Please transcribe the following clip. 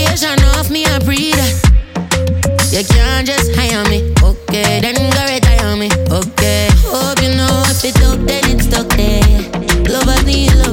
Foundation off me, I breathe that. You can't just hire me, okay? Then go retire me, okay? Hope you know if it's up, then it's stuck there. Lovers need love.